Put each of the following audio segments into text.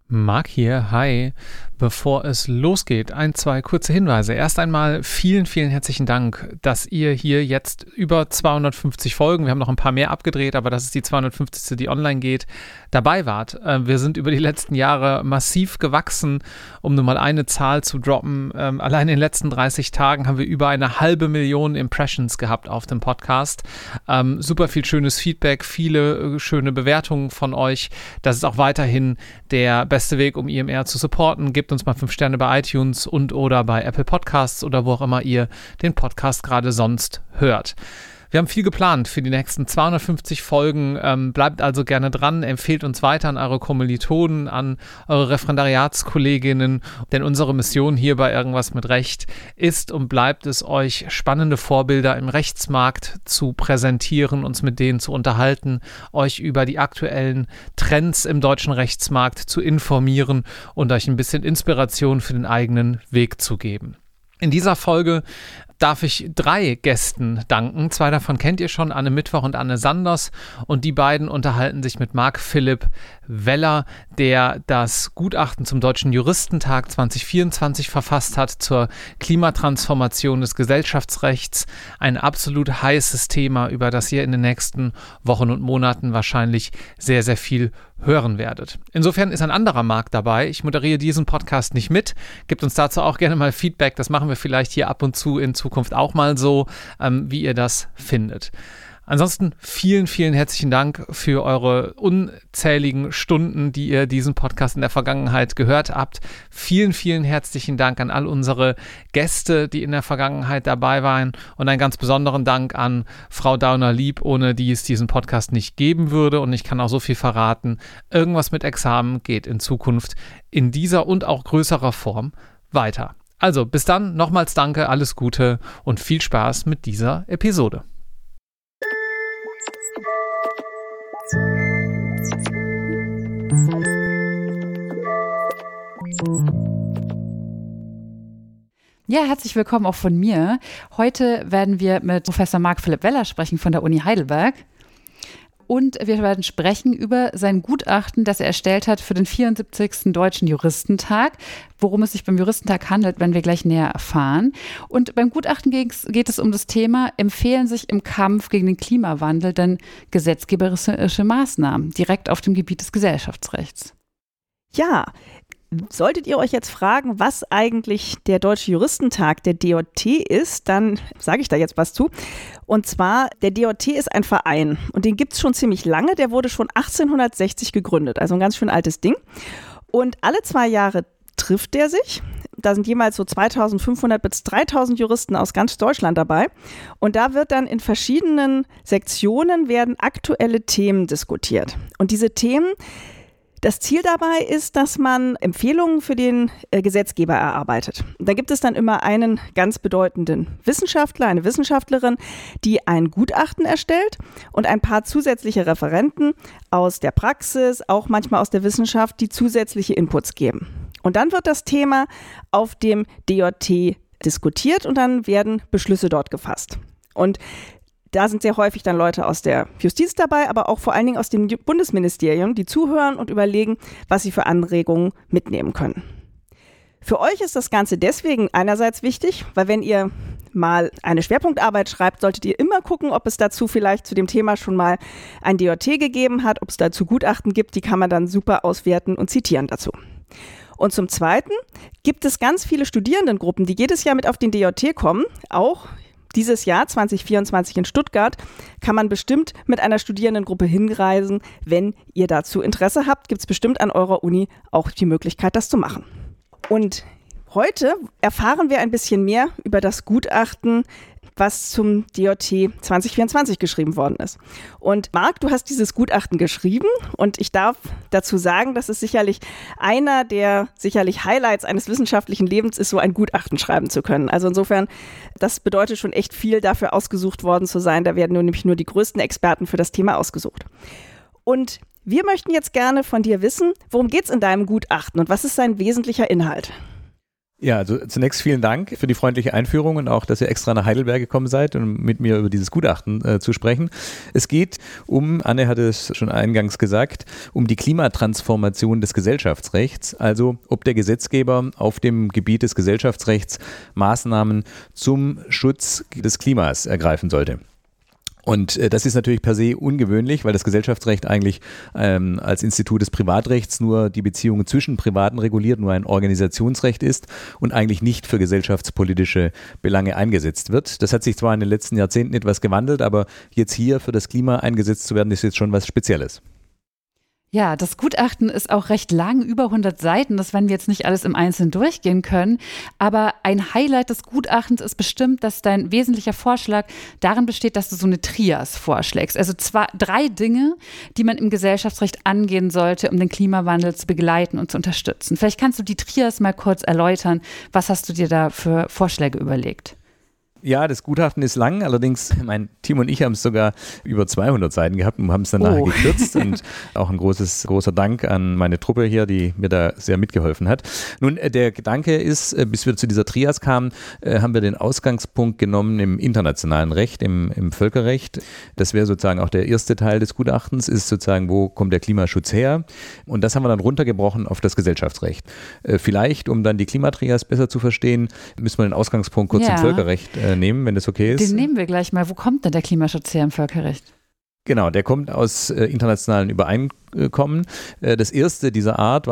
Marc hier, hi. Bevor es losgeht, zwei kurze Hinweise. Erst einmal vielen herzlichen Dank, dass ihr hier jetzt über 250 Folgen, wir haben noch ein paar mehr abgedreht, aber das ist die 250. die online geht, dabei wart. Wir sind über die letzten Jahre massiv gewachsen, um nur mal eine Zahl zu droppen. Allein in den letzten 30 Tagen haben wir über 500.000 Impressions gehabt auf dem Podcast. Super viel schönes Feedback, viele schöne Bewertungen von euch. Das ist auch weiterhin der beste Weg, um IMR zu supporten. Gebt uns mal 5 Sterne bei iTunes und oder bei Apple Podcasts oder wo auch immer ihr den Podcast gerade sonst hört. Wir haben viel geplant für die nächsten 250 Folgen. Bleibt also gerne dran, empfehlt uns weiter an eure Kommilitonen, an eure Referendariatskolleginnen, denn unsere Mission hier bei Irgendwas mit Recht ist und bleibt es, euch spannende Vorbilder im Rechtsmarkt zu präsentieren, uns mit denen zu unterhalten, euch über die aktuellen Trends im deutschen Rechtsmarkt zu informieren und euch ein bisschen Inspiration für den eigenen Weg zu geben. In dieser Folge darf ich 3 Gästen danken. 2 davon kennt ihr schon, Anne Mittwoch und Anne Sanders. Und die beiden unterhalten sich mit Marc Philipp Weller, der das Gutachten zum Deutschen Juristentag 2024 verfasst hat zur Klimatransformation des Gesellschaftsrechts. Ein absolut heißes Thema, über das ihr in den nächsten Wochen und Monaten wahrscheinlich sehr viel hören werdet. Insofern ist ein anderer Marc dabei. Ich moderiere diesen Podcast nicht mit. Gebt uns dazu auch gerne mal Feedback. Das machen wir vielleicht hier ab und zu in Zukunft auch mal so, wie ihr das findet. Ansonsten vielen herzlichen Dank für eure unzähligen Stunden, die ihr diesen Podcast in der Vergangenheit gehört habt. Vielen herzlichen Dank an all unsere Gäste, die in der Vergangenheit dabei waren und einen ganz besonderen Dank an Frau Dauner-Lieb, ohne die es diesen Podcast nicht geben würde. Und ich kann auch so viel verraten, Irgendwas mit Examen geht in Zukunft in dieser und auch größerer Form weiter. Also bis dann, nochmals danke, alles Gute und viel Spaß mit dieser Episode. Ja, herzlich willkommen auch von mir. Heute werden wir mit Professor Marc Philipp Weller sprechen von der Uni Heidelberg. Und wir werden sprechen über sein Gutachten, das er erstellt hat für den 74. Deutschen Juristentag. Worum es sich beim Juristentag handelt, werden wir gleich näher erfahren. Und beim Gutachten geht es um das Thema, empfehlen sich im Kampf gegen den Klimawandel denn gesetzgeberische Maßnahmen direkt auf dem Gebiet des Gesellschaftsrechts? Ja, solltet ihr euch jetzt fragen, was eigentlich der Deutsche Juristentag, der DJT ist, dann sage ich da jetzt was zu. Und zwar, der DJT ist ein Verein und den gibt es schon ziemlich lange. Der wurde schon 1860 gegründet, also ein ganz schön altes Ding. Und alle 2 Jahre trifft der sich. Da sind jemals so 2500 bis 3000 Juristen aus ganz Deutschland dabei. Und da wird dann in verschiedenen Sektionen werden aktuelle Themen diskutiert. Und diese Themen, das Ziel dabei ist, dass man Empfehlungen für den Gesetzgeber erarbeitet. Da gibt es dann immer einen ganz bedeutenden Wissenschaftler, eine Wissenschaftlerin, die ein Gutachten erstellt und ein paar zusätzliche Referenten aus der Praxis, auch manchmal aus der Wissenschaft, die zusätzliche Inputs geben. Und dann wird das Thema auf dem DJT diskutiert und dann werden Beschlüsse dort gefasst. Und da sind sehr häufig dann Leute aus der Justiz dabei, aber auch vor allen Dingen aus dem Bundesministerium, die zuhören und überlegen, was sie für Anregungen mitnehmen können. Für euch ist das Ganze deswegen einerseits wichtig, weil wenn ihr mal eine Schwerpunktarbeit schreibt, solltet ihr immer gucken, ob es dazu vielleicht zu dem Thema schon mal ein DJT gegeben hat, ob es dazu Gutachten gibt, die kann man dann super auswerten und zitieren dazu. Und zum Zweiten gibt es ganz viele Studierendengruppen, die jedes Jahr mit auf den DJT kommen, auch dieses Jahr 2024 in Stuttgart kann man bestimmt mit einer Studierendengruppe hinreisen. Wenn ihr dazu Interesse habt, gibt es bestimmt an eurer Uni auch die Möglichkeit, das zu machen. Und heute erfahren wir ein bisschen mehr über das Gutachten, was zum DJT 2024 geschrieben worden ist. Und Marc, du hast dieses Gutachten geschrieben und ich darf dazu sagen, dass es sicherlich einer der Highlights eines wissenschaftlichen Lebens ist, so ein Gutachten schreiben zu können. Also insofern, das bedeutet schon echt viel, dafür ausgesucht worden zu sein. Da werden nämlich nur die größten Experten für das Thema ausgesucht. Und wir möchten jetzt gerne von dir wissen, worum geht es in deinem Gutachten und was ist sein wesentlicher Inhalt? Ja, also zunächst vielen Dank für die freundliche Einführung und auch, dass ihr extra nach Heidelberg gekommen seid, um mit mir über dieses Gutachten zu sprechen. Es geht Anne hatte es schon eingangs gesagt, um die Klimatransformation des Gesellschaftsrechts, also ob der Gesetzgeber auf dem Gebiet des Gesellschaftsrechts Maßnahmen zum Schutz des Klimas ergreifen sollte. Und das ist natürlich per se ungewöhnlich, weil das Gesellschaftsrecht eigentlich als Institut des Privatrechts nur die Beziehungen zwischen Privaten reguliert, nur ein Organisationsrecht ist und eigentlich nicht für gesellschaftspolitische Belange eingesetzt wird. Das hat sich zwar in den letzten Jahrzehnten etwas gewandelt, aber jetzt hier für das Klima eingesetzt zu werden, ist jetzt schon was Spezielles. Ja, das Gutachten ist auch recht lang, über 100 Seiten. Das werden wir jetzt nicht alles im Einzelnen durchgehen können. Aber ein Highlight des Gutachtens ist bestimmt, dass dein wesentlicher Vorschlag darin besteht, dass du so eine Trias vorschlägst. Also 3 Dinge, die man im Gesellschaftsrecht angehen sollte, um den Klimawandel zu begleiten und zu unterstützen. Vielleicht kannst du die Trias mal kurz erläutern. Was hast du dir da für Vorschläge überlegt? Ja, das Gutachten ist lang, allerdings mein Team und ich haben es sogar über 200 Seiten gehabt und haben es dann nachher gekürzt und auch ein großer Dank an meine Truppe hier, die mir da sehr mitgeholfen hat. Nun, der Gedanke ist, bis wir zu dieser Trias kamen, haben wir den Ausgangspunkt genommen im internationalen Recht, im Völkerrecht. Das wäre sozusagen auch der erste Teil des Gutachtens, ist sozusagen, wo kommt der Klimaschutz her? Und das haben wir dann runtergebrochen auf das Gesellschaftsrecht. Vielleicht, um dann die Klimatrias besser zu verstehen, müssen wir den Ausgangspunkt kurz im Völkerrecht nehmen, wenn das okay ist. Den nehmen wir gleich mal. Wo kommt denn der Klimaschutz her im Völkerrecht? Genau, der kommt aus internationalen Übereinkommen. Das erste dieser Art war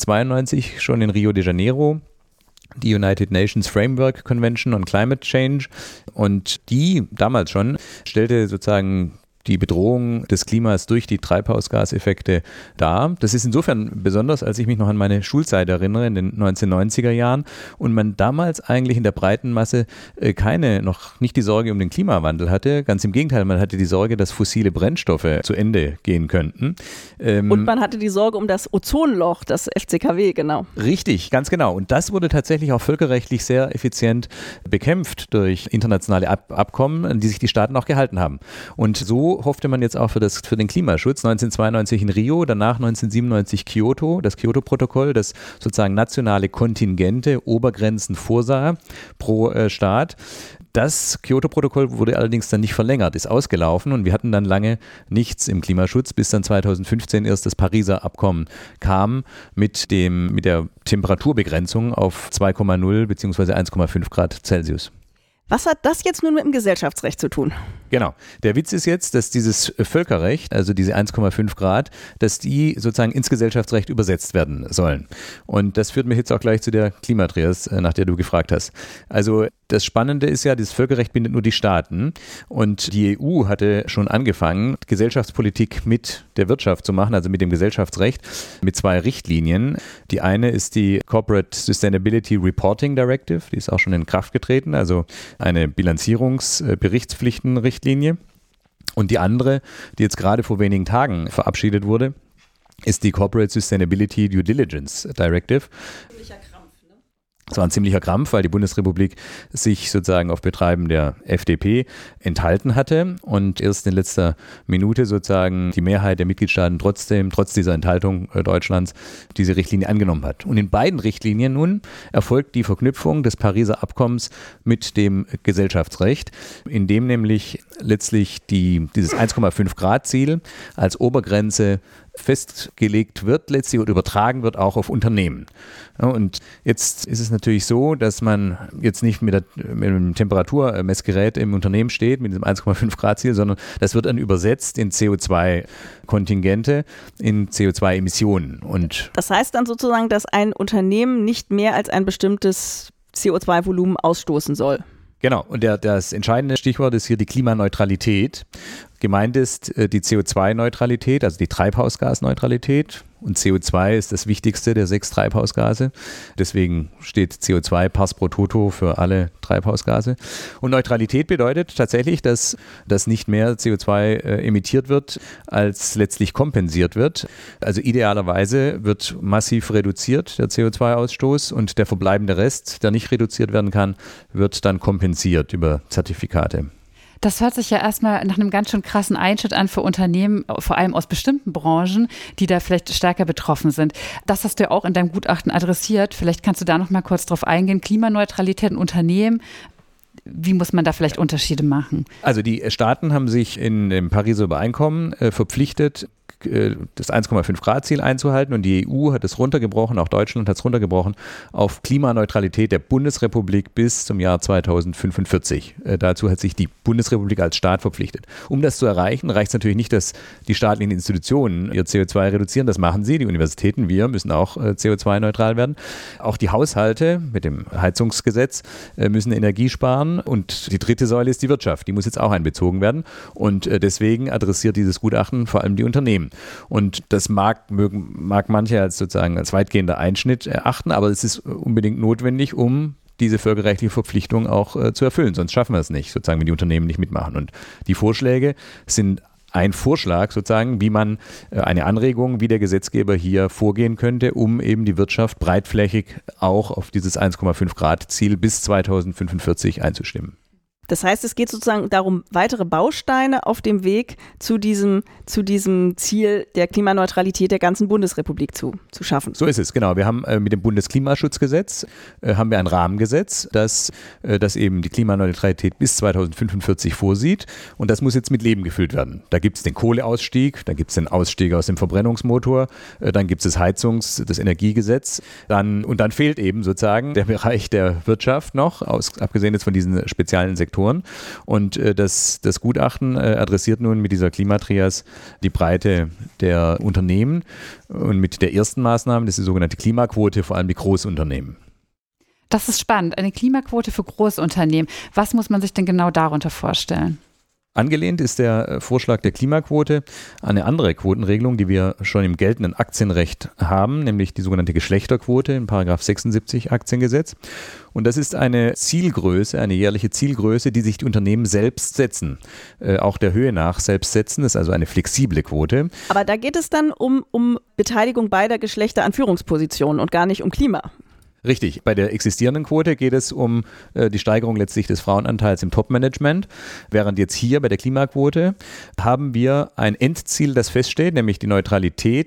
1992 schon in Rio de Janeiro, die United Nations Framework Convention on Climate Change. Und die damals schon stellte sozusagen die Bedrohung des Klimas durch die Treibhausgaseffekte dar. Das ist insofern besonders, als ich mich noch an meine Schulzeit erinnere, in den 1990er Jahren und man damals eigentlich in der breiten Masse noch nicht die Sorge um den Klimawandel hatte. Ganz im Gegenteil, man hatte die Sorge, dass fossile Brennstoffe zu Ende gehen könnten. Und man hatte die Sorge um das Ozonloch, das FCKW, genau. Richtig, ganz genau. Und das wurde tatsächlich auch völkerrechtlich sehr effizient bekämpft durch internationale Abkommen, an die sich die Staaten auch gehalten haben. Und so hoffte man jetzt auch für den Klimaschutz. 1992 in Rio, danach 1997 Kyoto, das Kyoto-Protokoll, das sozusagen nationale Kontingente, Obergrenzen vorsah pro Staat. Das Kyoto-Protokoll wurde allerdings dann nicht verlängert, ist ausgelaufen und wir hatten dann lange nichts im Klimaschutz, bis dann 2015 erst das Pariser Abkommen kam mit der Temperaturbegrenzung auf 2,0 bzw. 1,5 Grad Celsius. Was hat das jetzt nun mit dem Gesellschaftsrecht zu tun? Genau. Der Witz ist jetzt, dass dieses Völkerrecht, also diese 1,5 Grad, dass die sozusagen ins Gesellschaftsrecht übersetzt werden sollen. Und das führt mich jetzt auch gleich zu der Klimatrias, nach der du gefragt hast. Also das Spannende ist ja, das Völkerrecht bindet nur die Staaten und die EU hatte schon angefangen, Gesellschaftspolitik mit der Wirtschaft zu machen, also mit dem Gesellschaftsrecht, mit 2 Richtlinien. Die eine ist die Corporate Sustainability Reporting Directive, die ist auch schon in Kraft getreten, also eine Bilanzierungs-Berichtspflichten-Richtlinie. Und die andere, die jetzt gerade vor wenigen Tagen verabschiedet wurde, ist die Corporate Sustainability Due Diligence Directive. Es war ein ziemlicher Krampf, weil die Bundesrepublik sich sozusagen auf Betreiben der FDP enthalten hatte und erst in letzter Minute sozusagen die Mehrheit der Mitgliedstaaten trotz dieser Enthaltung Deutschlands diese Richtlinie angenommen hat. Und in beiden Richtlinien nun erfolgt die Verknüpfung des Pariser Abkommens mit dem Gesellschaftsrecht, in dem nämlich letztlich dieses 1,5 Grad Ziel als Obergrenze festgelegt wird letztlich und übertragen wird auch auf Unternehmen. Ja, und jetzt ist es natürlich so, dass man jetzt nicht mit einem Temperaturmessgerät im Unternehmen steht, mit diesem 1,5 Grad Ziel, sondern das wird dann übersetzt in CO2-Kontingente, in CO2-Emissionen. Und das heißt dann sozusagen, dass ein Unternehmen nicht mehr als ein bestimmtes CO2-Volumen ausstoßen soll. Genau, und das entscheidende Stichwort ist hier die Klimaneutralität. Gemeint ist die CO2-Neutralität, also die Treibhausgasneutralität. Und CO2 ist das wichtigste der 6 Treibhausgase. Deswegen steht CO2 pars pro toto für alle Treibhausgase. Und Neutralität bedeutet tatsächlich, dass nicht mehr CO2 emittiert wird, als letztlich kompensiert wird. Also idealerweise wird massiv reduziert der CO2-Ausstoß und der verbleibende Rest, der nicht reduziert werden kann, wird dann kompensiert über Zertifikate. Das hört sich ja erstmal nach einem ganz schön krassen Einschnitt an für Unternehmen, vor allem aus bestimmten Branchen, die da vielleicht stärker betroffen sind. Das hast du ja auch in deinem Gutachten adressiert. Vielleicht kannst du da noch mal kurz drauf eingehen. Klimaneutralität in Unternehmen. Wie muss man da vielleicht Unterschiede machen? Also die Staaten haben sich in dem Pariser Übereinkommen verpflichtet, das 1,5-Grad-Ziel einzuhalten, und die EU hat es runtergebrochen, auch Deutschland hat es runtergebrochen, auf Klimaneutralität der Bundesrepublik bis zum Jahr 2045. Dazu hat sich die Bundesrepublik als Staat verpflichtet. Um das zu erreichen, reicht es natürlich nicht, dass die staatlichen Institutionen ihr CO2 reduzieren. Das machen sie, die Universitäten, wir müssen auch CO2-neutral werden. Auch die Haushalte mit dem Heizungsgesetz müssen Energie sparen, und die dritte Säule ist die Wirtschaft. Die muss jetzt auch einbezogen werden, und deswegen adressiert dieses Gutachten vor allem die Unternehmen. Und das mag manche als sozusagen als weitgehender Einschnitt erachten, aber es ist unbedingt notwendig, um diese völkerrechtliche Verpflichtung auch zu erfüllen. Sonst schaffen wir es nicht, sozusagen, wenn die Unternehmen nicht mitmachen. Und die Vorschläge sind ein Vorschlag sozusagen, wie man eine Anregung, wie der Gesetzgeber hier vorgehen könnte, um eben die Wirtschaft breitflächig auch auf dieses 1,5-Grad-Ziel bis 2045 einzustimmen. Das heißt, es geht sozusagen darum, weitere Bausteine auf dem Weg zu diesem Ziel der Klimaneutralität der ganzen Bundesrepublik zu schaffen. So ist es, genau. Wir haben mit dem Bundesklimaschutzgesetz haben wir ein Rahmengesetz, das eben die Klimaneutralität bis 2045 vorsieht, und das muss jetzt mit Leben gefüllt werden. Da gibt es den Kohleausstieg, da gibt es den Ausstieg aus dem Verbrennungsmotor, dann gibt es das Energiegesetz, und dann fehlt eben sozusagen der Bereich der Wirtschaft noch, abgesehen jetzt von diesen speziellen Sektoren. Und das Gutachten adressiert nun mit dieser Klimatrias die Breite der Unternehmen, und mit der ersten Maßnahme, das ist die sogenannte Klimaquote, vor allem die Großunternehmen. Das ist spannend, eine Klimaquote für Großunternehmen. Was muss man sich denn genau darunter vorstellen? Angelehnt ist der Vorschlag der Klimaquote an eine andere Quotenregelung, die wir schon im geltenden Aktienrecht haben, nämlich die sogenannte Geschlechterquote in § 76 Aktiengesetz. Und das ist eine Zielgröße, eine jährliche Zielgröße, die sich die Unternehmen selbst setzen, auch der Höhe nach selbst setzen. Das ist also eine flexible Quote. Aber da geht es dann um Beteiligung beider Geschlechter an Führungspositionen und gar nicht um Klima. Richtig. Bei der existierenden Quote geht es um die Steigerung letztlich des Frauenanteils im Top-Management, während jetzt hier bei der Klimaquote haben wir ein Endziel, das feststeht, nämlich die Neutralität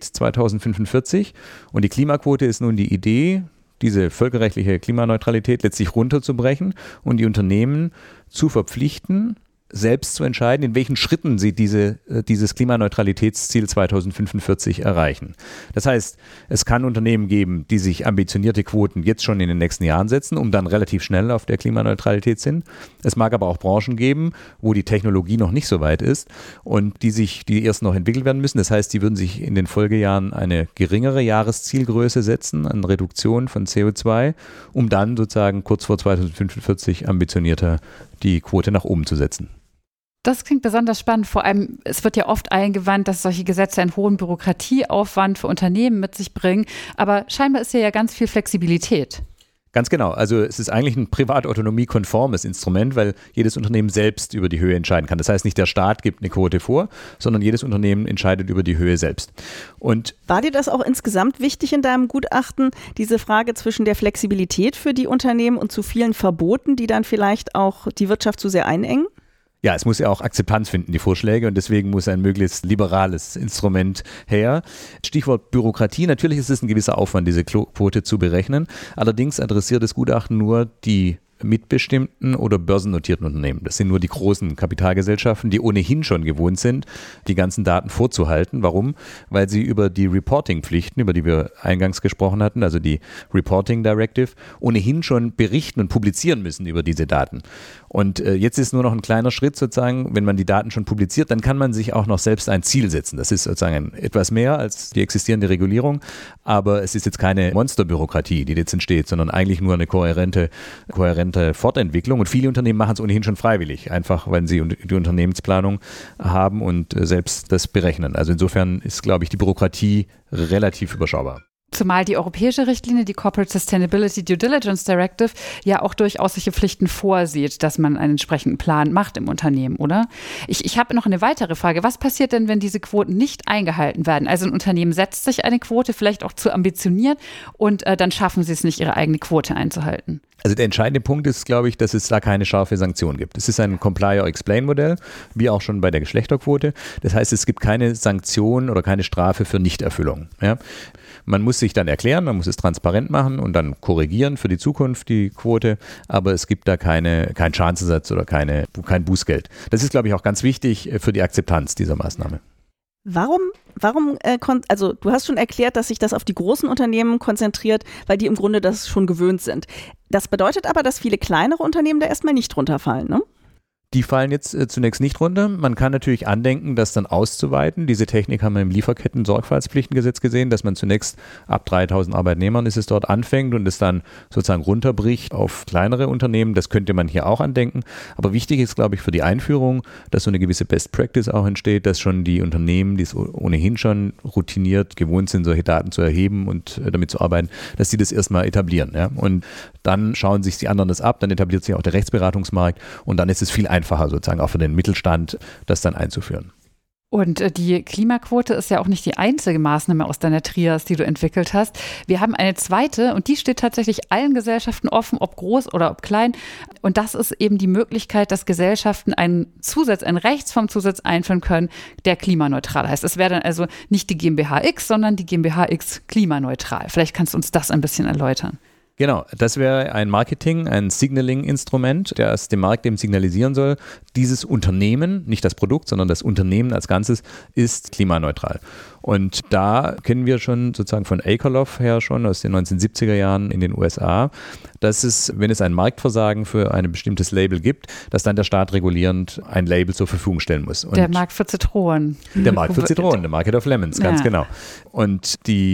2045, und die Klimaquote ist nun die Idee, diese völkerrechtliche Klimaneutralität letztlich runterzubrechen und die Unternehmen zu verpflichten, selbst zu entscheiden, in welchen Schritten sie dieses Klimaneutralitätsziel 2045 erreichen. Das heißt, es kann Unternehmen geben, die sich ambitionierte Quoten jetzt schon in den nächsten Jahren setzen, um dann relativ schnell auf der Klimaneutralität sind. Es mag aber auch Branchen geben, wo die Technologie noch nicht so weit ist und die erst noch entwickelt werden müssen. Das heißt, die würden sich in den Folgejahren eine geringere Jahreszielgröße setzen an Reduktion von CO2, um dann sozusagen kurz vor 2045 ambitionierter die Quote nach oben zu setzen. Das klingt besonders spannend. Vor allem, es wird ja oft eingewandt, dass solche Gesetze einen hohen Bürokratieaufwand für Unternehmen mit sich bringen. Aber scheinbar ist ja ganz viel Flexibilität. Ganz genau. Also es ist eigentlich ein privatautonomiekonformes Instrument, weil jedes Unternehmen selbst über die Höhe entscheiden kann. Das heißt nicht, der Staat gibt eine Quote vor, sondern jedes Unternehmen entscheidet über die Höhe selbst. Und war dir das auch insgesamt wichtig in deinem Gutachten, diese Frage zwischen der Flexibilität für die Unternehmen und zu vielen Verboten, die dann vielleicht auch die Wirtschaft zu sehr einengen? Ja, es muss ja auch Akzeptanz finden, die Vorschläge, und deswegen muss ein möglichst liberales Instrument her. Stichwort Bürokratie, natürlich ist es ein gewisser Aufwand, diese Quote zu berechnen. Allerdings adressiert das Gutachten nur die mitbestimmten oder börsennotierten Unternehmen. Das sind nur die großen Kapitalgesellschaften, die ohnehin schon gewohnt sind, die ganzen Daten vorzuhalten. Warum? Weil sie über die Reporting-Pflichten, über die wir eingangs gesprochen hatten, also die Reporting Directive, ohnehin schon berichten und publizieren müssen über diese Daten. Und jetzt ist nur noch ein kleiner Schritt sozusagen, wenn man die Daten schon publiziert, dann kann man sich auch noch selbst ein Ziel setzen. Das ist sozusagen etwas mehr als die existierende Regulierung, aber es ist jetzt keine Monsterbürokratie, die jetzt entsteht, sondern eigentlich nur eine kohärente Fortentwicklung, und viele Unternehmen machen es ohnehin schon freiwillig, einfach weil sie die Unternehmensplanung haben und selbst das berechnen. Also insofern ist, glaube ich, die Bürokratie relativ überschaubar. Zumal die europäische Richtlinie, die Corporate Sustainability Due Diligence Directive, ja auch durchaus solche Pflichten vorsieht, dass man einen entsprechenden Plan macht im Unternehmen, oder? Ich habe noch eine weitere Frage. Was passiert denn, wenn diese Quoten nicht eingehalten werden? Also ein Unternehmen setzt sich eine Quote, vielleicht auch zu ambitioniert, und dann schaffen sie es nicht, ihre eigene Quote einzuhalten. Also der entscheidende Punkt ist, glaube ich, dass es da keine scharfe Sanktion gibt. Es ist ein Comply-or-Explain-Modell, wie auch schon bei der Geschlechterquote. Das heißt, es gibt keine Sanktion oder keine Strafe für Nichterfüllung. Ja? Man muss sich dann erklären, man muss es transparent machen und dann korrigieren für die Zukunft, die Quote, aber es gibt da keinen Schadensersatz oder kein Bußgeld. Das ist, glaube ich, auch ganz wichtig für die Akzeptanz dieser Maßnahme. Also du hast schon erklärt, dass sich das auf die großen Unternehmen konzentriert, weil die im Grunde das schon gewöhnt sind. Das bedeutet aber, dass viele kleinere Unternehmen da erstmal nicht drunter fallen, ne? Die fallen jetzt zunächst nicht runter. Man kann natürlich andenken, das dann auszuweiten. Diese Technik haben wir im Lieferketten-Sorgfaltspflichtengesetz gesehen, dass man zunächst ab 3.000 Arbeitnehmern ist es dort anfängt und es dann sozusagen runterbricht auf kleinere Unternehmen. Das könnte man hier auch andenken. Aber wichtig ist, glaube ich, für die Einführung, dass so eine gewisse Best Practice auch entsteht, dass schon die Unternehmen, die es ohnehin schon routiniert gewohnt sind, solche Daten zu erheben und damit zu arbeiten, dass die das erstmal etablieren. Ja? Und dann schauen sich die anderen das ab, dann etabliert sich auch der Rechtsberatungsmarkt und dann ist es viel einfacher sozusagen auch für den Mittelstand, das dann einzuführen. Und die Klimaquote ist ja auch nicht die einzige Maßnahme aus deiner Trias, die du entwickelt hast. Wir haben eine zweite und die steht tatsächlich allen Gesellschaften offen, ob groß oder ob klein. Und das ist eben die Möglichkeit, dass Gesellschaften einen Rechtsformzusatz einführen können, der klimaneutral heißt. Es wäre dann also nicht die GmbH X, sondern die GmbH X klimaneutral. Vielleicht kannst du uns das ein bisschen erläutern. Genau, das wäre ein Signaling-Instrument, der es dem Markt eben signalisieren soll, dieses Unternehmen, nicht das Produkt, sondern das Unternehmen als Ganzes ist klimaneutral. Und da kennen wir schon sozusagen von Akerlof her schon aus den 1970er Jahren in den USA, dass es, wenn es ein Marktversagen für ein bestimmtes Label gibt, dass dann der Staat regulierend ein Label zur Verfügung stellen muss. Und der Markt für Zitronen. Der Markt für Zitronen, der Market of Lemons, ganz genau. Und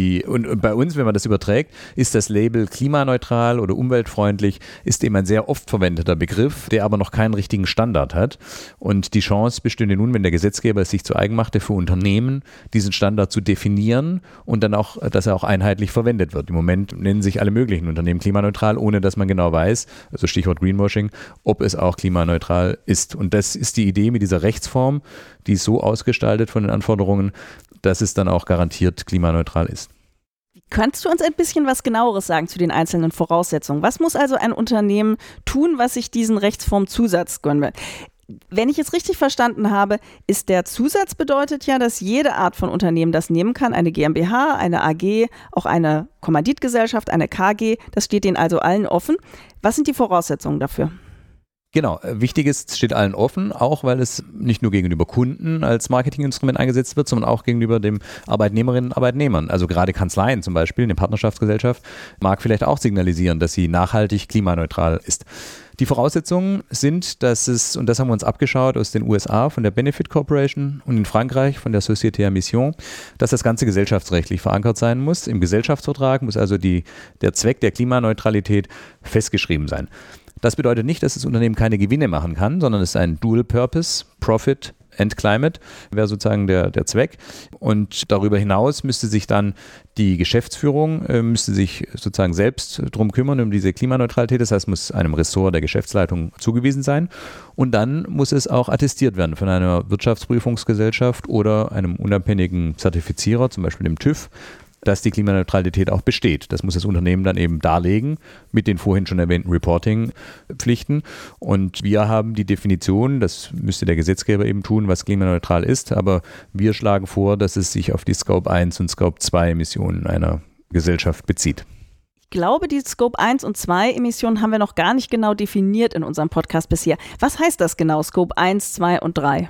bei uns, wenn man das überträgt, ist das Label klimaneutral oder umweltfreundlich, ist eben ein sehr oft verwendeter Begriff, der aber noch keinen richtigen Standard hat. Und die Chance bestünde nun, wenn der Gesetzgeber es sich zu eigen machte, für Unternehmen diesen Standard zu definieren und dann auch, dass er auch einheitlich verwendet wird. Im Moment nennen sich alle möglichen Unternehmen klimaneutral, ohne dass man genau weiß, also Stichwort Greenwashing, ob es auch klimaneutral ist. Und das ist die Idee mit dieser Rechtsform, die ist so ausgestaltet von den Anforderungen, dass es dann auch garantiert klimaneutral ist. Kannst du uns ein bisschen was Genaueres sagen zu den einzelnen Voraussetzungen? Was muss also ein Unternehmen tun, was sich diesen Rechtsformzusatz gönnen will? Wenn ich es richtig verstanden habe, ist der Zusatz bedeutet ja, dass jede Art von Unternehmen das nehmen kann, eine GmbH, eine AG, auch eine Kommanditgesellschaft, eine KG, das steht denen also allen offen. Was sind die Voraussetzungen dafür? Genau, wichtig ist, es steht allen offen, auch weil es nicht nur gegenüber Kunden als Marketinginstrument eingesetzt wird, sondern auch gegenüber den Arbeitnehmerinnen und Arbeitnehmern. Also gerade Kanzleien zum Beispiel, eine Partnerschaftsgesellschaft, mag vielleicht auch signalisieren, dass sie nachhaltig klimaneutral ist. Die Voraussetzungen sind, dass es, und das haben wir uns abgeschaut aus den USA von der Benefit Corporation und in Frankreich von der Société à Mission, dass das Ganze gesellschaftsrechtlich verankert sein muss. Im Gesellschaftsvertrag muss also der Zweck der Klimaneutralität festgeschrieben sein. Das bedeutet nicht, dass das Unternehmen keine Gewinne machen kann, sondern es ist ein Dual Purpose, Profit and Climate, wäre sozusagen der Zweck. Und darüber hinaus müsste sich dann die Geschäftsführung müsste sich sozusagen selbst drum kümmern, um diese Klimaneutralität. Das heißt, muss einem Ressort der Geschäftsleitung zugewiesen sein. Und dann muss es auch attestiert werden von einer Wirtschaftsprüfungsgesellschaft oder einem unabhängigen Zertifizierer, zum Beispiel dem TÜV, dass die Klimaneutralität auch besteht. Das muss das Unternehmen dann eben darlegen mit den vorhin schon erwähnten Reporting-Pflichten. Und wir haben die Definition, das müsste der Gesetzgeber eben tun, was klimaneutral ist, aber wir schlagen vor, dass es sich auf die Scope 1 und Scope 2 Emissionen einer Gesellschaft bezieht. Ich glaube, die Scope 1 und 2 Emissionen haben wir noch gar nicht genau definiert in unserem Podcast bisher. Was heißt das genau, Scope 1, 2 und 3?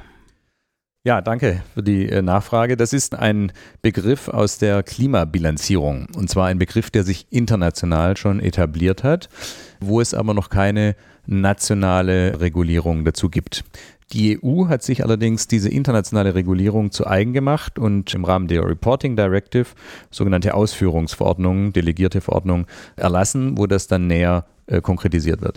Ja, danke für die Nachfrage. Das ist ein Begriff aus der Klimabilanzierung und zwar ein Begriff, der sich international schon etabliert hat, wo es aber noch keine nationale Regulierung dazu gibt. Die EU hat sich allerdings diese internationale Regulierung zu eigen gemacht und im Rahmen der Reporting Directive sogenannte Ausführungsverordnungen, delegierte Verordnungen erlassen, wo das dann näher konkretisiert wird.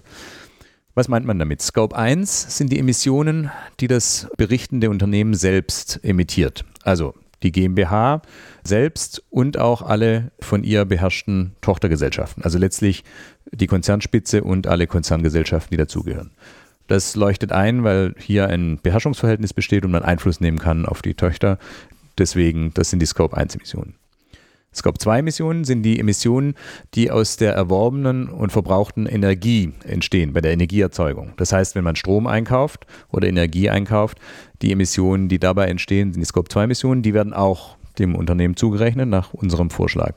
Was meint man damit? Scope 1 sind die Emissionen, die das berichtende Unternehmen selbst emittiert. Also die GmbH selbst und auch alle von ihr beherrschten Tochtergesellschaften. Also letztlich die Konzernspitze und alle Konzerngesellschaften, die dazugehören. Das leuchtet ein, weil hier ein Beherrschungsverhältnis besteht und man Einfluss nehmen kann auf die Töchter. Deswegen, das sind die Scope-1-Emissionen. Scope-2-Emissionen sind die Emissionen, die aus der erworbenen und verbrauchten Energie entstehen, bei der Energieerzeugung. Das heißt, wenn man Strom einkauft oder Energie einkauft, die Emissionen, die dabei entstehen, sind die Scope-2-Emissionen, die werden auch dem Unternehmen zugerechnet nach unserem Vorschlag.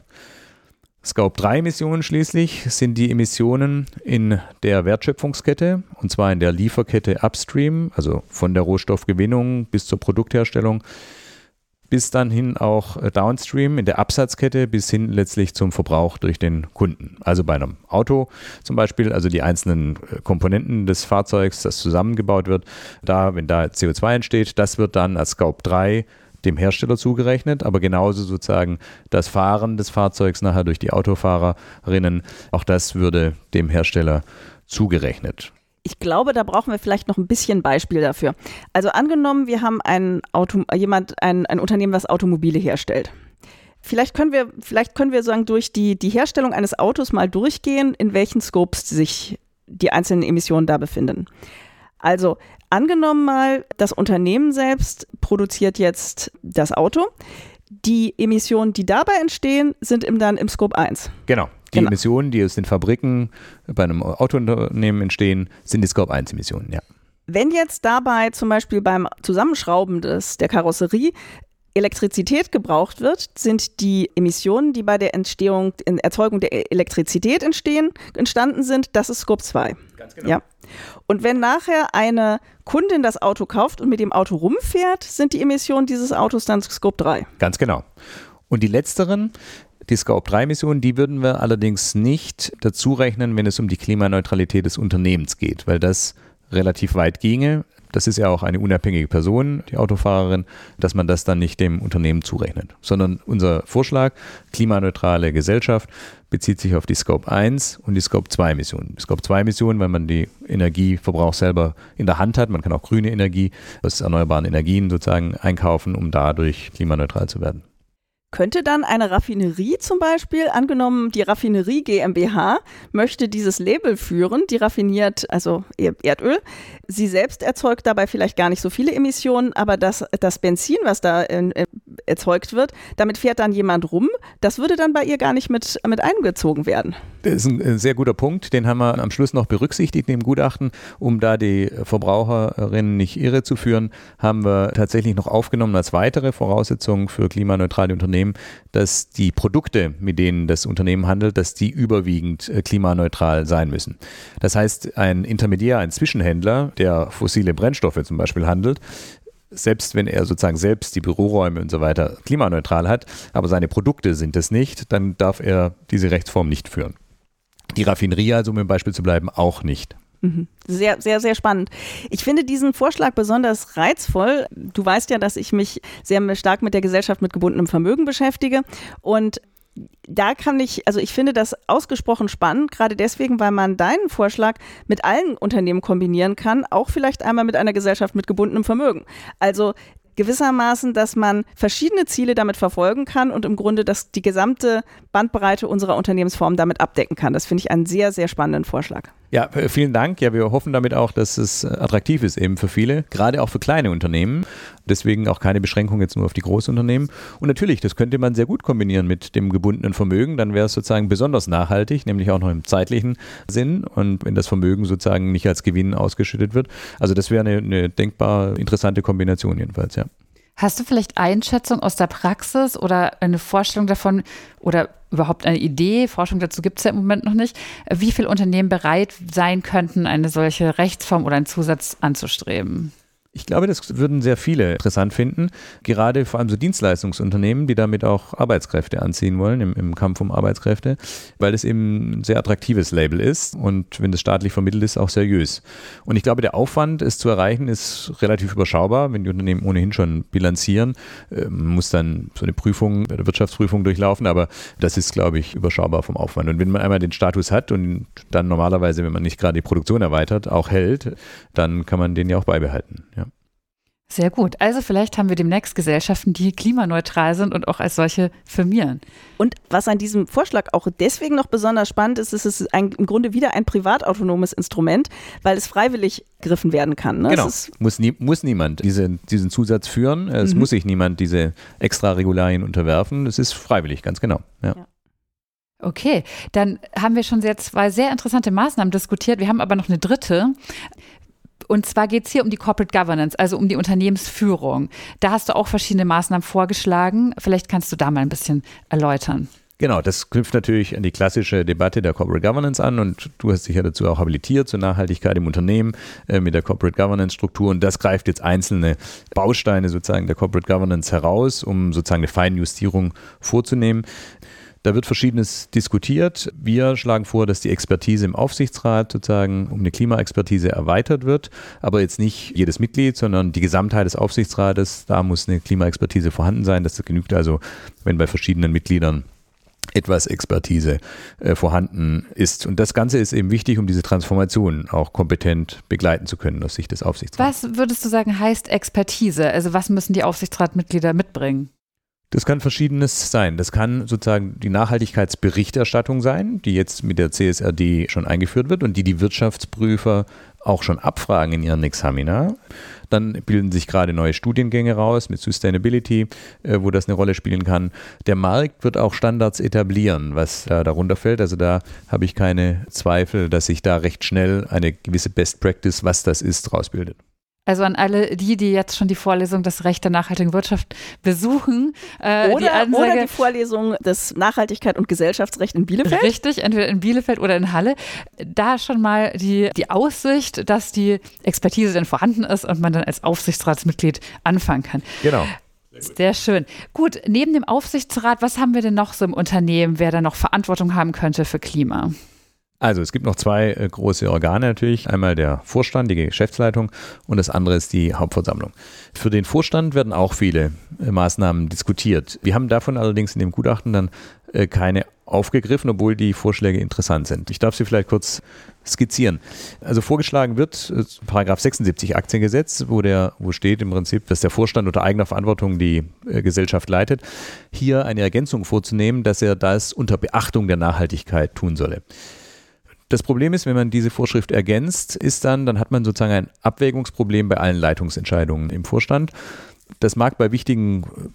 Scope-3-Emissionen schließlich sind die Emissionen in der Wertschöpfungskette, und zwar in der Lieferkette upstream, also von der Rohstoffgewinnung bis zur Produktherstellung, bis dann hin auch downstream in der Absatzkette bis hin letztlich zum Verbrauch durch den Kunden. Also bei einem Auto zum Beispiel, also die einzelnen Komponenten des Fahrzeugs, das zusammengebaut wird, wenn da CO2 entsteht, das wird dann als Scope 3 dem Hersteller zugerechnet, aber genauso sozusagen das Fahren des Fahrzeugs nachher durch die Autofahrerinnen, auch das würde dem Hersteller zugerechnet. Ich glaube, da brauchen wir vielleicht noch ein bisschen Beispiel dafür. Also angenommen, wir haben ein Unternehmen, was Automobile herstellt. Vielleicht können wir sagen, durch die Herstellung eines Autos mal durchgehen, in welchen Scopes sich die einzelnen Emissionen da befinden. Also angenommen mal, das Unternehmen selbst produziert jetzt das Auto. Die Emissionen, die dabei entstehen, sind dann im Scope 1. Genau. Die Emissionen, die aus den Fabriken bei einem Autounternehmen entstehen, sind die Scope-1-Emissionen, ja. Wenn jetzt dabei zum Beispiel beim Zusammenschrauben der Karosserie Elektrizität gebraucht wird, sind die Emissionen, die bei der Erzeugung der Elektrizität entstanden sind, das ist Scope 2. Ganz genau. Ja. Und wenn nachher eine Kundin das Auto kauft und mit dem Auto rumfährt, sind die Emissionen dieses Autos dann Scope 3. Ganz genau. Und die letzteren, die Scope-3-Emissionen, die würden wir allerdings nicht dazu rechnen, wenn es um die Klimaneutralität des Unternehmens geht, weil das relativ weit ginge. Das ist ja auch eine unabhängige Person, die Autofahrerin, dass man das dann nicht dem Unternehmen zurechnet. Sondern unser Vorschlag, klimaneutrale Gesellschaft, bezieht sich auf die Scope 1 und die Scope 2 Emissionen. Die Scope 2 Emissionen, weil man die Energieverbrauch selber in der Hand hat. Man kann auch grüne Energie aus erneuerbaren Energien sozusagen einkaufen, um dadurch klimaneutral zu werden. Könnte dann eine Raffinerie zum Beispiel, angenommen die Raffinerie GmbH möchte dieses Label führen, die raffiniert also Erdöl, sie selbst erzeugt dabei vielleicht gar nicht so viele Emissionen, aber das Benzin, was da erzeugt wird, damit fährt dann jemand rum, das würde dann bei ihr gar nicht mit eingezogen werden. Das ist ein sehr guter Punkt, den haben wir am Schluss noch berücksichtigt in dem Gutachten, um da die Verbraucherinnen nicht irre zu führen, haben wir tatsächlich noch aufgenommen als weitere Voraussetzung für klimaneutrale Unternehmen, dass die Produkte, mit denen das Unternehmen handelt, dass die überwiegend klimaneutral sein müssen. Das heißt, ein Intermediär, ein Zwischenhändler, der fossile Brennstoffe zum Beispiel handelt, selbst wenn er sozusagen selbst die Büroräume und so weiter klimaneutral hat, aber seine Produkte sind es nicht, dann darf er diese Rechtsform nicht führen. Die Raffinerie, also um im Beispiel zu bleiben, auch nicht. Sehr, sehr, sehr spannend. Ich finde diesen Vorschlag besonders reizvoll. Du weißt ja, dass ich mich sehr stark mit der Gesellschaft mit gebundenem Vermögen beschäftige und da ich finde das ausgesprochen spannend, gerade deswegen, weil man deinen Vorschlag mit allen Unternehmen kombinieren kann, auch vielleicht einmal mit einer Gesellschaft mit gebundenem Vermögen. Also gewissermaßen, dass man verschiedene Ziele damit verfolgen kann und im Grunde die gesamte Bandbreite unserer Unternehmensform damit abdecken kann. Das finde ich einen sehr, sehr spannenden Vorschlag. Ja, vielen Dank. Ja, wir hoffen damit auch, dass es attraktiv ist eben für viele, gerade auch für kleine Unternehmen. Deswegen auch keine Beschränkung jetzt nur auf die Großunternehmen. Und natürlich, das könnte man sehr gut kombinieren mit dem gebundenen Vermögen. Dann wäre es sozusagen besonders nachhaltig, nämlich auch noch im zeitlichen Sinn. Und wenn das Vermögen sozusagen nicht als Gewinn ausgeschüttet wird. Also das wäre eine denkbar interessante Kombination jedenfalls, ja. Hast du vielleicht Einschätzung aus der Praxis oder eine Vorstellung davon oder überhaupt eine Idee, Forschung dazu gibt es ja im Moment noch nicht, wie viele Unternehmen bereit sein könnten, eine solche Rechtsform oder einen Zusatz anzustreben? Ich glaube, das würden sehr viele interessant finden, gerade vor allem so Dienstleistungsunternehmen, die damit auch Arbeitskräfte anziehen wollen, im Kampf um Arbeitskräfte, weil es eben ein sehr attraktives Label ist und wenn das staatlich vermittelt ist, auch seriös. Und ich glaube, der Aufwand, es zu erreichen, ist relativ überschaubar, wenn die Unternehmen ohnehin schon bilanzieren, muss dann so eine Prüfung, eine Wirtschaftsprüfung durchlaufen, aber das ist, glaube ich, überschaubar vom Aufwand. Und wenn man einmal den Status hat und dann normalerweise, wenn man nicht gerade die Produktion erweitert, auch hält, dann kann man den ja auch beibehalten, ja. Sehr gut. Also vielleicht haben wir demnächst Gesellschaften, die klimaneutral sind und auch als solche firmieren. Und was an diesem Vorschlag auch deswegen noch besonders spannend ist, ist es im Grunde wieder ein privatautonomes Instrument, weil es freiwillig gegriffen werden kann. Ne? Genau, muss niemand diesen Zusatz führen. Es muss sich niemand diese extra Regularien unterwerfen. Es ist freiwillig, ganz genau. Ja. Okay, dann haben wir schon zwei sehr interessante Maßnahmen diskutiert. Wir haben aber noch eine dritte. Und zwar geht es hier um die Corporate Governance, also um die Unternehmensführung. Da hast du auch verschiedene Maßnahmen vorgeschlagen. Vielleicht kannst du da mal ein bisschen erläutern. Genau, das knüpft natürlich an die klassische Debatte der Corporate Governance an und du hast dich ja dazu auch habilitiert zur Nachhaltigkeit im Unternehmen mit der Corporate Governance Struktur und das greift jetzt einzelne Bausteine sozusagen der Corporate Governance heraus, um sozusagen eine Feinjustierung vorzunehmen. Da wird Verschiedenes diskutiert. Wir schlagen vor, dass die Expertise im Aufsichtsrat sozusagen um eine Klimaexpertise erweitert wird, aber jetzt nicht jedes Mitglied, sondern die Gesamtheit des Aufsichtsrates. Da muss eine Klimaexpertise vorhanden sein. Das genügt also, wenn bei verschiedenen Mitgliedern etwas Expertise vorhanden ist. Und das Ganze ist eben wichtig, um diese Transformation auch kompetent begleiten zu können aus Sicht des Aufsichtsrats. Was würdest du sagen, heißt Expertise? Also was müssen die Aufsichtsratmitglieder mitbringen? Das kann Verschiedenes sein. Das kann sozusagen die Nachhaltigkeitsberichterstattung sein, die jetzt mit der CSRD schon eingeführt wird und die Wirtschaftsprüfer auch schon abfragen in ihren Examina. Dann bilden sich gerade neue Studiengänge raus mit Sustainability, wo das eine Rolle spielen kann. Der Markt wird auch Standards etablieren, was darunter fällt. Also da habe ich keine Zweifel, dass sich da recht schnell eine gewisse Best Practice, was das ist, rausbildet. Also an alle die jetzt schon die Vorlesung Das Recht der nachhaltigen Wirtschaft besuchen. Oder die Vorlesung des Nachhaltigkeit und Gesellschaftsrecht in Bielefeld. Richtig, entweder in Bielefeld oder in Halle. Da schon mal die Aussicht, dass die Expertise dann vorhanden ist und man dann als Aufsichtsratsmitglied anfangen kann. Genau. Sehr schön. Gut, neben dem Aufsichtsrat, was haben wir denn noch so im Unternehmen, wer da noch Verantwortung haben könnte für Klima? Also es gibt noch zwei große Organe natürlich. Einmal der Vorstand, die Geschäftsleitung und das andere ist die Hauptversammlung. Für den Vorstand werden auch viele Maßnahmen diskutiert. Wir haben davon allerdings in dem Gutachten dann keine aufgegriffen, obwohl die Vorschläge interessant sind. Ich darf sie vielleicht kurz skizzieren. Also vorgeschlagen wird Paragraph 76 Aktiengesetz, wo steht im Prinzip, dass der Vorstand unter eigener Verantwortung die Gesellschaft leitet, hier eine Ergänzung vorzunehmen, dass er das unter Beachtung der Nachhaltigkeit tun solle. Das Problem ist, wenn man diese Vorschrift ergänzt, dann hat man sozusagen ein Abwägungsproblem bei allen Leitungsentscheidungen im Vorstand. Das mag bei wichtigen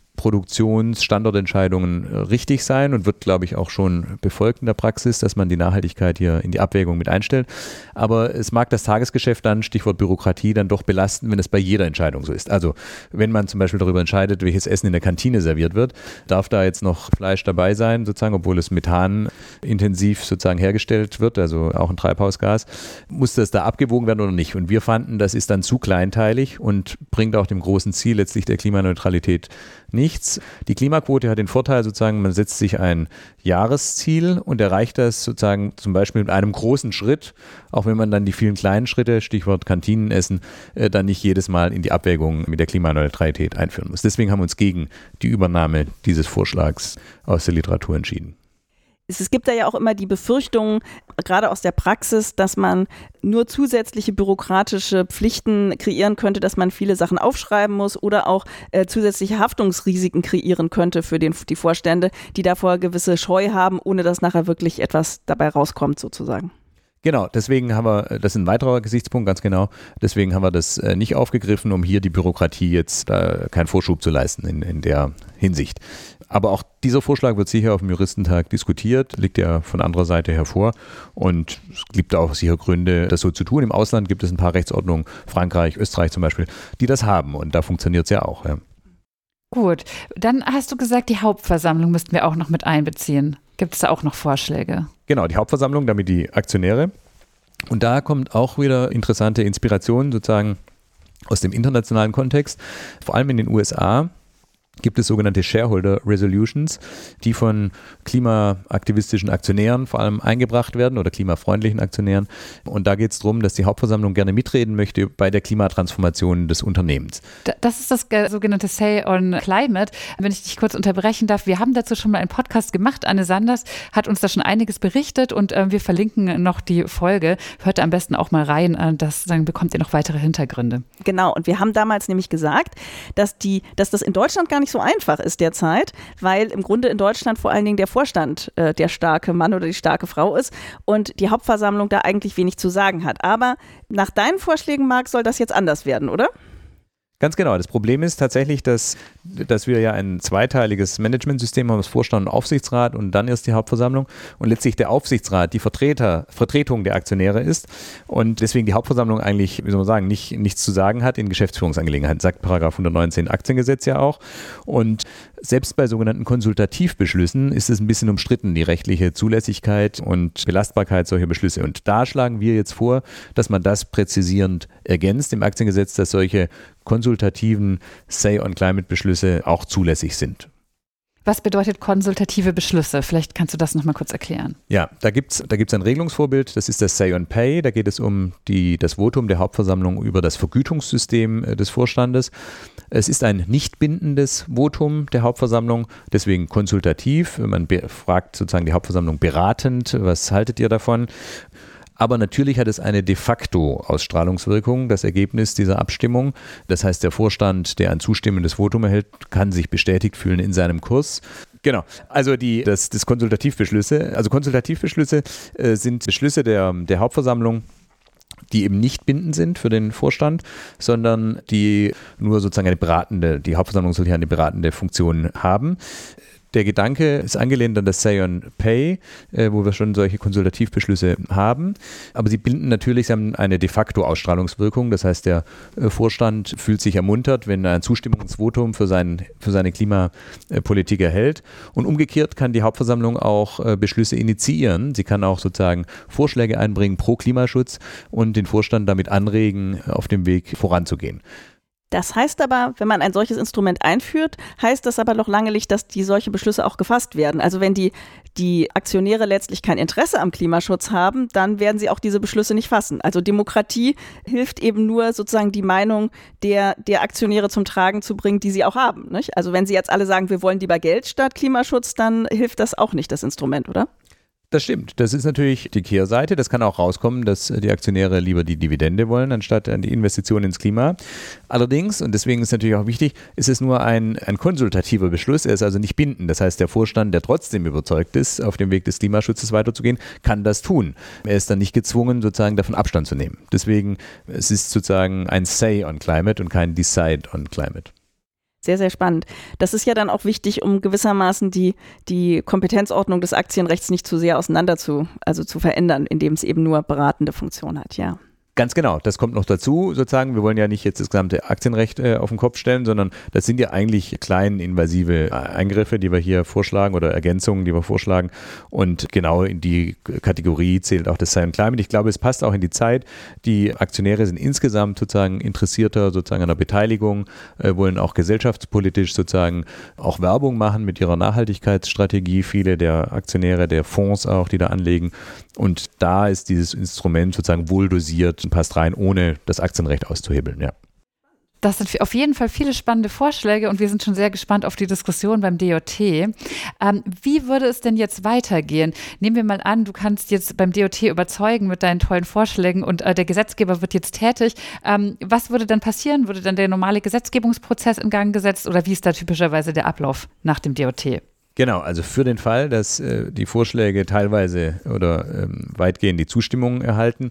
Standortentscheidungen richtig sein und wird, glaube ich, auch schon befolgt in der Praxis, dass man die Nachhaltigkeit hier in die Abwägung mit einstellt. Aber es mag das Tagesgeschäft dann, Stichwort Bürokratie, dann doch belasten, wenn es bei jeder Entscheidung so ist. Also wenn man zum Beispiel darüber entscheidet, welches Essen in der Kantine serviert wird, darf da jetzt noch Fleisch dabei sein, sozusagen, obwohl es methanintensiv sozusagen hergestellt wird, also auch ein Treibhausgas, muss das da abgewogen werden oder nicht? Und wir fanden, das ist dann zu kleinteilig und bringt auch dem großen Ziel letztlich der Klimaneutralität nichts. Die Klimaquote hat den Vorteil sozusagen, man setzt sich ein Jahresziel und erreicht das sozusagen zum Beispiel mit einem großen Schritt, auch wenn man dann die vielen kleinen Schritte, Stichwort Kantinenessen, dann nicht jedes Mal in die Abwägung mit der Klimaneutralität einführen muss. Deswegen haben wir uns gegen die Übernahme dieses Vorschlags aus der Literatur entschieden. Es gibt da ja auch immer die Befürchtung, gerade aus der Praxis, dass man nur zusätzliche bürokratische Pflichten kreieren könnte, dass man viele Sachen aufschreiben muss oder auch zusätzliche Haftungsrisiken kreieren könnte für die Vorstände, die davor gewisse Scheu haben, ohne dass nachher wirklich etwas dabei rauskommt sozusagen. Genau, deswegen haben wir, das ist ein weiterer Gesichtspunkt, ganz genau, deswegen haben wir das nicht aufgegriffen, um hier die Bürokratie jetzt keinen Vorschub zu leisten in der Hinsicht. Aber auch dieser Vorschlag wird sicher auf dem Juristentag diskutiert, liegt ja von anderer Seite hervor und es gibt auch sicher Gründe, das so zu tun. Im Ausland gibt es ein paar Rechtsordnungen, Frankreich, Österreich zum Beispiel, die das haben und da funktioniert es ja auch. Ja. Gut, dann hast du gesagt, die Hauptversammlung müssten wir auch noch mit einbeziehen. Gibt es da auch noch Vorschläge? Genau, die Hauptversammlung, damit die Aktionäre. Und da kommt auch wieder interessante Inspiration sozusagen aus dem internationalen Kontext, vor allem in den USA. gibt es sogenannte Shareholder Resolutions, die von klimaaktivistischen Aktionären vor allem eingebracht werden oder klimafreundlichen Aktionären. Und da geht es darum, dass die Hauptversammlung gerne mitreden möchte bei der Klimatransformation des Unternehmens. Das ist das sogenannte Say on Climate. Wenn ich dich kurz unterbrechen darf, wir haben dazu schon mal einen Podcast gemacht. Anne Sanders hat uns da schon einiges berichtet und wir verlinken noch die Folge. Hört am besten auch mal rein, dann bekommt ihr noch weitere Hintergründe. Genau, und wir haben damals nämlich gesagt, dass das in Deutschland gar nicht so einfach ist derzeit, weil im Grunde in Deutschland vor allen Dingen der Vorstand der starke Mann oder die starke Frau ist und die Hauptversammlung da eigentlich wenig zu sagen hat. Aber nach deinen Vorschlägen, Marc, soll das jetzt anders werden, oder? Ganz genau. Das Problem ist tatsächlich, dass wir ja ein zweiteiliges Managementsystem haben, das Vorstand und Aufsichtsrat und dann erst die Hauptversammlung und letztlich der Aufsichtsrat die Vertretung der Aktionäre ist und deswegen die Hauptversammlung eigentlich, wie soll man sagen, nichts zu sagen hat in Geschäftsführungsangelegenheiten, sagt Paragraph 119 Aktiengesetz ja auch. Und selbst bei sogenannten Konsultativbeschlüssen ist es ein bisschen umstritten, die rechtliche Zulässigkeit und Belastbarkeit solcher Beschlüsse. Und da schlagen wir jetzt vor, dass man das präzisierend ergänzt im Aktiengesetz, dass solche konsultativen Say-on-Climate-Beschlüsse auch zulässig sind. Was bedeutet konsultative Beschlüsse? Vielleicht kannst du das nochmal kurz erklären. Ja, da gibt's ein Regelungsvorbild, das ist das Say-on-Pay. Da geht es um das Votum der Hauptversammlung über das Vergütungssystem des Vorstandes. Es ist ein nicht bindendes Votum der Hauptversammlung, deswegen konsultativ. Man fragt sozusagen die Hauptversammlung beratend, was haltet ihr davon? Aber natürlich hat es eine de facto Ausstrahlungswirkung, das Ergebnis dieser Abstimmung. Das heißt, der Vorstand, der ein zustimmendes Votum erhält, kann sich bestätigt fühlen in seinem Kurs. Genau, also das Konsultativbeschlüsse. Also Konsultativbeschlüsse sind Beschlüsse der Hauptversammlung, die eben nicht bindend sind für den Vorstand, sondern die nur sozusagen die Hauptversammlung soll hier eine beratende Funktion haben. Der Gedanke ist angelehnt an das Say-on-Pay, wo wir schon solche Konsultativbeschlüsse haben. Aber sie haben eine de facto Ausstrahlungswirkung. Das heißt, der Vorstand fühlt sich ermuntert, wenn er ein Zustimmungsvotum für seine Klimapolitik erhält. Und umgekehrt kann die Hauptversammlung auch Beschlüsse initiieren. Sie kann auch sozusagen Vorschläge einbringen pro Klimaschutz und den Vorstand damit anregen, auf dem Weg voranzugehen. Das heißt aber, wenn man ein solches Instrument einführt, heißt das aber noch lange nicht, dass solche Beschlüsse auch gefasst werden. Also wenn die Aktionäre letztlich kein Interesse am Klimaschutz haben, dann werden sie auch diese Beschlüsse nicht fassen. Also Demokratie hilft eben nur sozusagen die Meinung der Aktionäre zum Tragen zu bringen, die sie auch haben, nicht? Also wenn sie jetzt alle sagen, wir wollen lieber Geld statt Klimaschutz, dann hilft das auch nicht, das Instrument, oder? Das stimmt. Das ist natürlich die Kehrseite. Das kann auch rauskommen, dass die Aktionäre lieber die Dividende wollen, anstatt die Investition ins Klima. Allerdings, und deswegen ist natürlich auch wichtig, ist es nur ein konsultativer Beschluss. Er ist also nicht bindend. Das heißt, der Vorstand, der trotzdem überzeugt ist, auf dem Weg des Klimaschutzes weiterzugehen, kann das tun. Er ist dann nicht gezwungen, sozusagen davon Abstand zu nehmen. Deswegen, es ist sozusagen ein Say on Climate und kein Decide on Climate. Sehr, sehr spannend. Das ist ja dann auch wichtig, um gewissermaßen die Kompetenzordnung des Aktienrechts nicht zu sehr zu verändern, indem es eben nur beratende Funktion hat, ja. Ganz genau, das kommt noch dazu sozusagen. Wir wollen ja nicht jetzt das gesamte Aktienrecht auf den Kopf stellen, sondern das sind ja eigentlich klein invasive Eingriffe, die wir hier vorschlagen oder Ergänzungen, die wir vorschlagen. Und genau in die Kategorie zählt auch das Say on Climate. Ich glaube, es passt auch in die Zeit. Die Aktionäre sind insgesamt sozusagen interessierter sozusagen an der Beteiligung, wollen auch gesellschaftspolitisch sozusagen auch Werbung machen mit ihrer Nachhaltigkeitsstrategie. Viele der Aktionäre, der Fonds auch, die da anlegen. Und da ist dieses Instrument sozusagen wohl dosiert und passt rein, ohne das Aktienrecht auszuhebeln, ja. Das sind auf jeden Fall viele spannende Vorschläge und wir sind schon sehr gespannt auf die Diskussion beim DOT. Wie würde es denn jetzt weitergehen? Nehmen wir mal an, du kannst jetzt beim DOT überzeugen mit deinen tollen Vorschlägen und der Gesetzgeber wird jetzt tätig. Was würde dann passieren? Würde dann der normale Gesetzgebungsprozess in Gang gesetzt oder wie ist da typischerweise der Ablauf nach dem DOT? Genau, also für den Fall, dass die Vorschläge teilweise oder weitgehend die Zustimmung erhalten.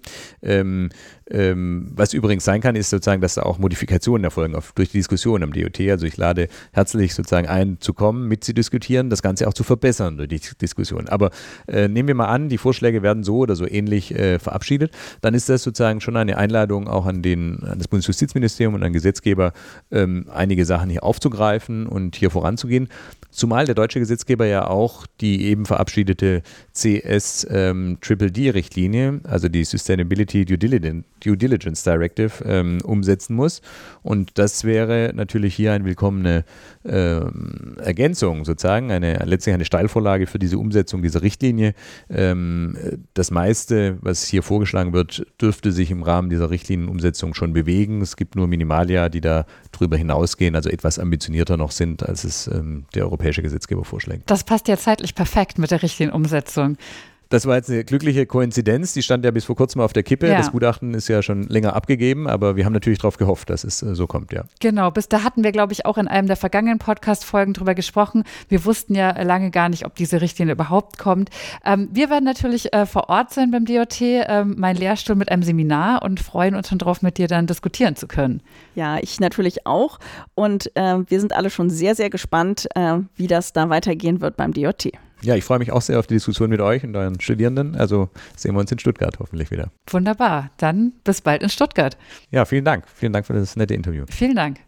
Was übrigens sein kann, ist sozusagen, dass da auch Modifikationen erfolgen durch die Diskussion am DOT. Also ich lade herzlich sozusagen ein, zu kommen, mit zu diskutieren, das Ganze auch zu verbessern durch die Diskussion. Aber nehmen wir mal an, die Vorschläge werden so oder so ähnlich verabschiedet, dann ist das sozusagen schon eine Einladung auch an das Bundesjustizministerium und an Gesetzgeber, einige Sachen hier aufzugreifen und hier voranzugehen. Zumal der deutsche Gesetzgeber Gesetzgeber ja auch die eben verabschiedete CS-Triple-D-Richtlinie, also die Sustainability Due Diligence Directive, umsetzen muss. Und das wäre natürlich hier eine willkommene Ergänzung sozusagen, letztlich eine Steilvorlage für diese Umsetzung dieser Richtlinie. Das meiste, was hier vorgeschlagen wird, dürfte sich im Rahmen dieser Richtlinienumsetzung schon bewegen. Es gibt nur Minimalia, die da drüber hinausgehen, also etwas ambitionierter noch sind, als es der europäische Gesetzgeber vorschlägt. Das passt ja zeitlich perfekt mit der Richtlinienumsetzung. Das war jetzt eine glückliche Koinzidenz, die stand ja bis vor kurzem auf der Kippe. Ja. Das Gutachten ist ja schon länger abgegeben, aber wir haben natürlich darauf gehofft, dass es so kommt, ja. Genau, bis da hatten wir, glaube ich, auch in einem der vergangenen Podcast-Folgen drüber gesprochen. Wir wussten ja lange gar nicht, ob diese Richtlinie überhaupt kommt. Wir werden natürlich vor Ort sein beim DOT, mein Lehrstuhl mit einem Seminar und freuen uns schon drauf, mit dir dann diskutieren zu können. Ja, ich natürlich auch und wir sind alle schon sehr, sehr gespannt, wie das da weitergehen wird beim DOT. Ja, ich freue mich auch sehr auf die Diskussion mit euch und euren Studierenden. Also sehen wir uns in Stuttgart hoffentlich wieder. Wunderbar. Dann bis bald in Stuttgart. Ja, vielen Dank. Vielen Dank für das nette Interview. Vielen Dank.